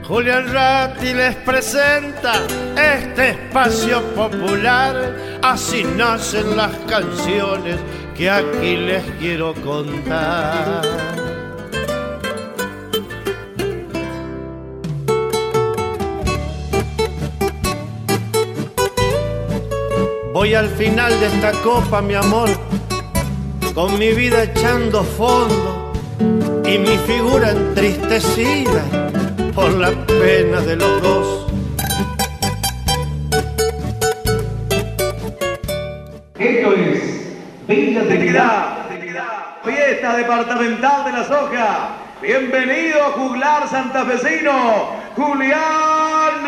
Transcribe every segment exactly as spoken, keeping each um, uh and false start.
Julián Ratti les presenta este espacio popular. Así nacen las canciones que aquí les quiero contar. Voy al final de esta copa, mi amor, con mi vida echando fondo y mi figura entristecida por la pena de los dos. Esto es Villa Trinidad, fiesta departamental de la soja. Bienvenido a juglar santafesino, Julián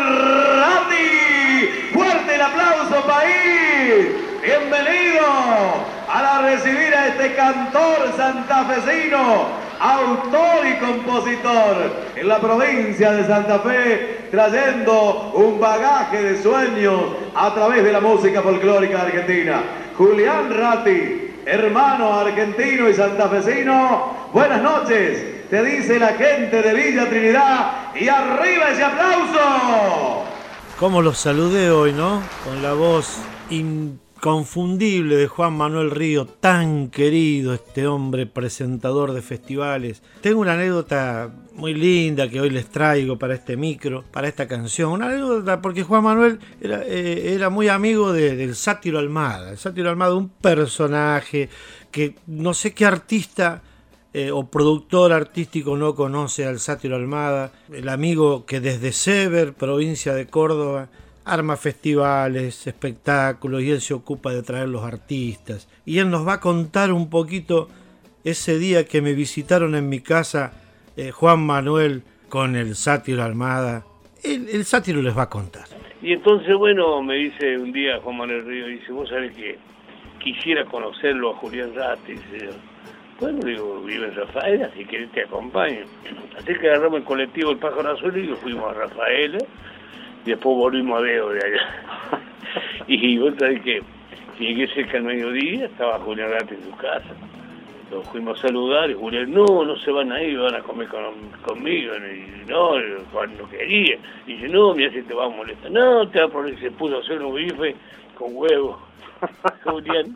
Ratti. Fuerte el aplauso, país. Bienvenido a la recibir a este cantor santafesino, autor y compositor en la provincia de Santa Fe, trayendo un bagaje de sueños a través de la música folclórica argentina. Julián Ratti, hermano argentino y santafesino, buenas noches, te dice la gente de Villa Trinidad, y arriba ese aplauso. Cómo los saludé hoy, ¿no? Con la voz inconfundible de Juan Manuel Río, tan querido este hombre presentador de festivales. Tengo una anécdota muy linda que hoy les traigo para este micro, para esta canción. Una anécdota porque Juan Manuel era, eh, era muy amigo de, del Sátiro Almada. El Sátiro Almada, un personaje que no sé qué artista eh, o productor artístico no conoce al Sátiro Almada. El amigo que desde Sever, provincia de Córdoba, arma festivales, espectáculos, y él se ocupa de traer los artistas. Y él nos va a contar un poquito ese día que me visitaron en mi casa eh, Juan Manuel con el Sátiro Almada. El, el Sátiro les va a contar. Y entonces, bueno, me dice un día Juan Manuel Río, dice, vos sabés que quisiera conocerlo a Julián Ratti. Dice, bueno, digo, vive en Rafaela, si querés te acompaño. Así que agarramos el colectivo El Pájaro Azul y fuimos a Rafaela. Y después volvimos a Veo de allá. Y vos sabés que llegué cerca al mediodía, estaba Julián Ratti en su casa. Lo fuimos a saludar y Julián, no, no se van a ir, van a comer con, conmigo. Y no, Juan no quería. Y dice, no, mira si te va a molestar. No, te va a poner, se puso a hacer un bife con huevo. Julián.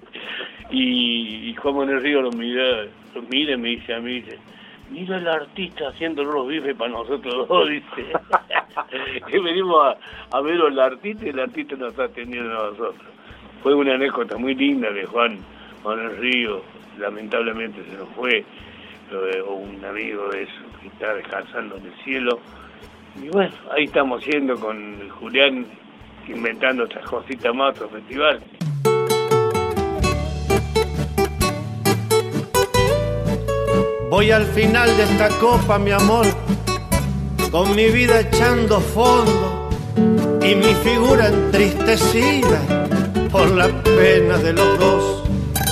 Y, y Juan Manuel Río lo mira, lo mira y me dice a mí, dice, mira el artista haciendo los bifes para nosotros dos, dice. Que venimos a, a ver al artista y el artista nos está atendiendo a nosotros. Fue una anécdota muy linda de Juan Manuel Río, lamentablemente se nos fue, o un amigo de eso que está descansando en el cielo. Y bueno, ahí estamos yendo con Julián, inventando otras cositas más, otro festival. Voy al final de esta copa, mi amor, con mi vida echando fondo y mi figura entristecida por la pena de los dos.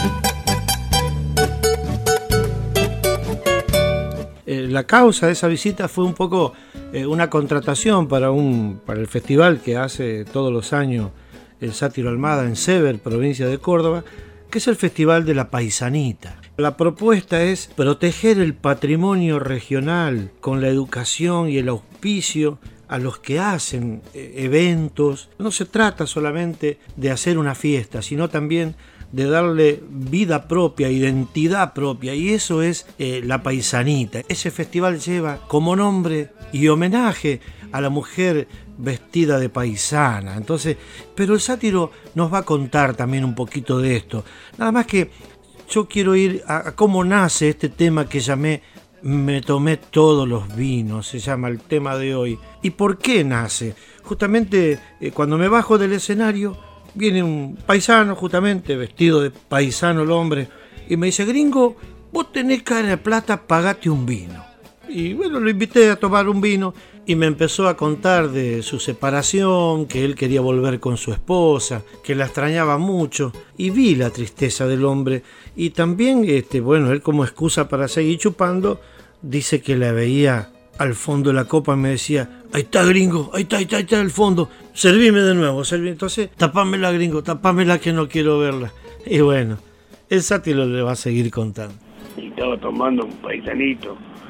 Eh, la causa de esa visita fue un poco eh, una contratación para, un, para el festival que hace todos los años el Sátiro Almada en Sever, provincia de Córdoba, que es el Festival de la Paisanita. La propuesta es proteger el patrimonio regional con la educación y el auspicio a los que hacen eventos. No se trata solamente de hacer una fiesta, sino también de darle vida propia, identidad propia, y eso es eh, la Paisanita. Ese festival lleva como nombre y homenaje a la mujer vestida de paisana. Entonces, pero el sátiro nos va a contar también un poquito de esto. Nada más que yo quiero ir a, a cómo nace este tema que llamé Me tomé todos los vinos, se llama el tema de hoy. ¿Y por qué nace? Justamente eh, cuando me bajo del escenario, viene un paisano justamente, vestido de paisano el hombre, y me dice, gringo, vos tenés cara de plata, pagate un vino. Y bueno, lo invité a tomar un vino y me empezó a contar de su separación, que él quería volver con su esposa, que la extrañaba mucho, y vi la tristeza del hombre. Y también, este, bueno, él como excusa para seguir chupando, dice que la veía al fondo de la copa y me decía, ahí está, gringo, ahí está, ahí está, ahí está el fondo, servime de nuevo, servime. Entonces, tapámela, gringo, tapámela que no quiero verla. Y bueno, el sátiro le va a seguir contando. Y estaba tomando un paisanito,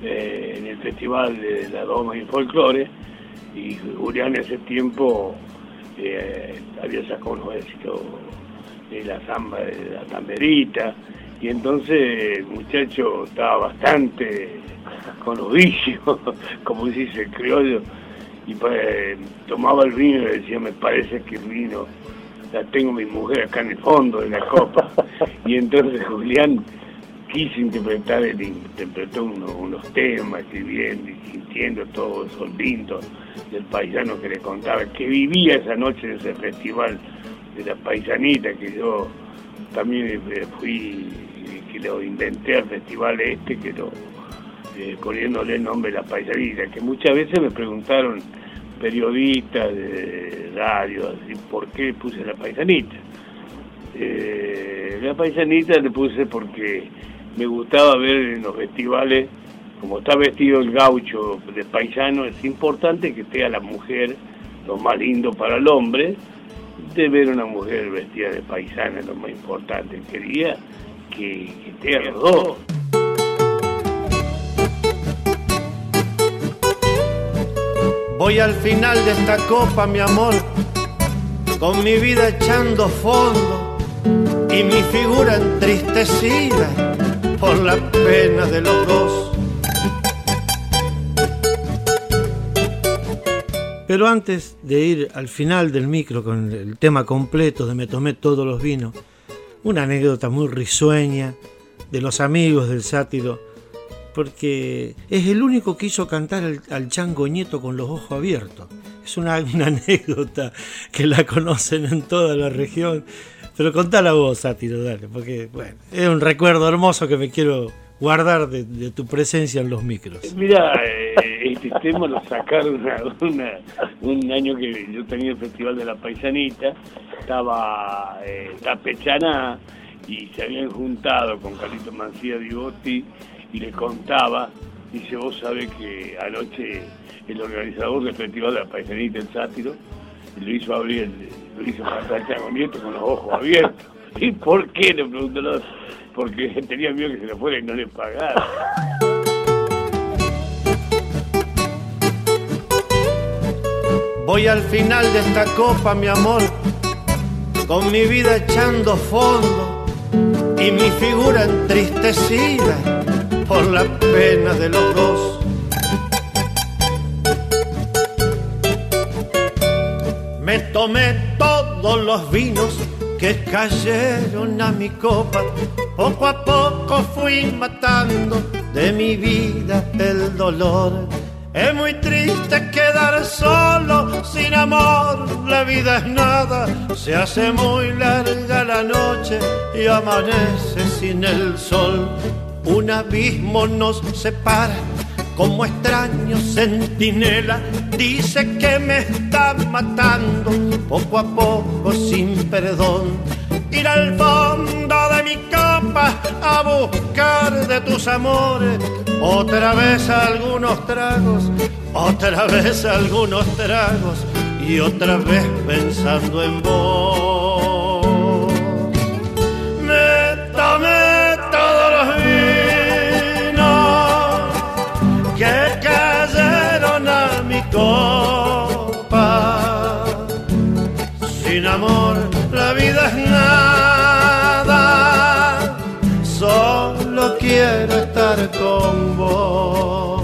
eh, en el Festival de la Doma y el Folclore, y Julián en ese tiempo eh, había sacado unos éxitos de la samba, de la tamberita, y entonces el muchacho estaba bastante con los vicios, como dice el criollo, y pues tomaba el vino y decía, me parece que el vino la tengo mi mujer acá en el fondo de la copa. Y entonces Julián quiso interpretar, él interpretó unos, unos temas, escribiendo y sintiendo todos esos lindos del paisano que le contaba, que vivía esa noche en ese festival de la paisanita, que yo también fui, que lo inventé al festival este, que lo eh, poniéndole el nombre de la paisanita, que muchas veces me preguntaron periodistas de radio, así, ¿por qué puse la paisanita? Eh, la paisanita le puse porque me gustaba ver en los festivales, como está vestido el gaucho de paisano, es importante que esté a la mujer, lo más lindo para el hombre, de ver una mujer vestida de paisana, lo más importante. Quería que, que esté a los dos. Voy al final de esta copa, mi amor, con mi vida echando fondo y mi figura entristecida por la pena de los dos. Pero antes de ir al final del micro con el tema completo de Me tomé todos los vinos, una anécdota muy risueña de los amigos del Sátiro, porque es el único que hizo cantar al, al Chango Nieto con los ojos abiertos. Es una, una anécdota que la conocen en toda la región, pero contala vos, Sátiro, dale, porque bueno, es un recuerdo hermoso que me quiero guardar de, de tu presencia en los micros. Mira, eh, este tema lo sacaron una, una, un año que yo tenía el Festival de la Paisanita, estaba eh, Tapechana y se habían juntado con Carlito Mancía Digotti y le contaba, dice, vos sabés que anoche el organizador del Festival de la Paisanita, el Sátiro, lo hizo abrir, lo hizo cantar Chango Nieto con los ojos abiertos. ¿Y por qué? Le preguntó el otro. Porque tenía miedo que se le fuera y no le pagara. Voy al final de esta copa, mi amor, con mi vida echando fondo y mi figura entristecida por la pena de los dos. Me tomé todos los vinos que cayeron a mi copa, poco a poco fui matando de mi vida el dolor. Es muy triste quedar solo, sin amor, la vida es nada. Se hace muy larga la noche y amanece sin el sol. Un abismo nos separa como extraño centinela. Dice que me está matando poco a poco sin perdón. Ir al fondo de mi copa a buscar de tus amores otra vez algunos tragos, otra vez algunos tragos y otra vez pensando en vos. Me tomé todos los vinos que cayeron a mi copa. Sin amor la vida es nada, solo quiero estar con vos.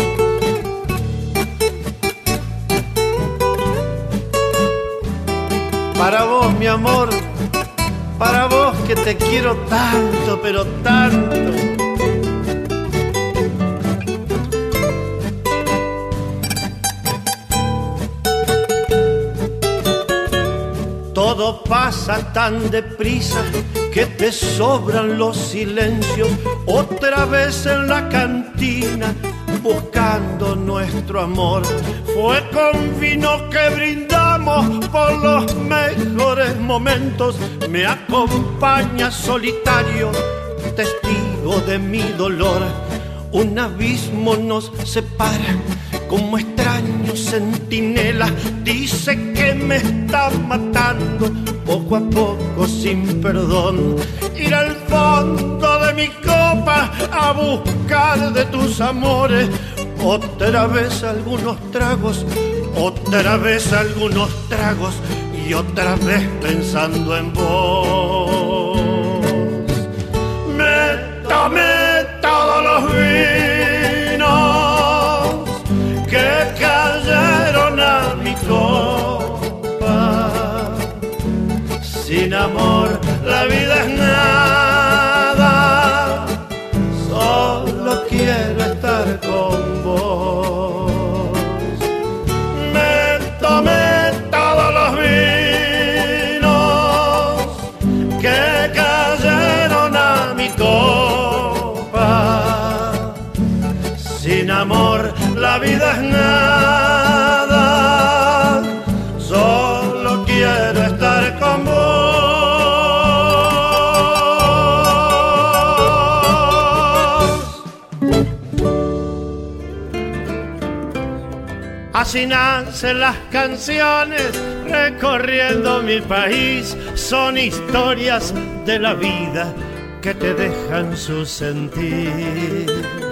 Para vos, mi amor, para vos que te quiero tanto, pero tanto. Todo pasa tan deprisa que te sobran los silencios. Otra vez en la cantina buscando nuestro amor. Fue con vino que brindamos por los mejores momentos. Me acompaña solitario, testigo de mi dolor. Un abismo nos separa como extraño centinela. Dice que me está matando poco a poco sin perdón. Ir al fondo de mi copa a buscar de tus amores otra vez algunos tragos, otra vez algunos tragos y otra vez pensando en vos. Me tomé todos los vinos que cayeron a mi copa. Sin amor la vida es nada, solo quiero estar con vos. Me tomé todos los vinos que cayeron a mi copa. Sin amor la vida es nada, solo quiero estar con vos. Así nacen las canciones recorriendo mi país, son historias de la vida que te dejan su sentir.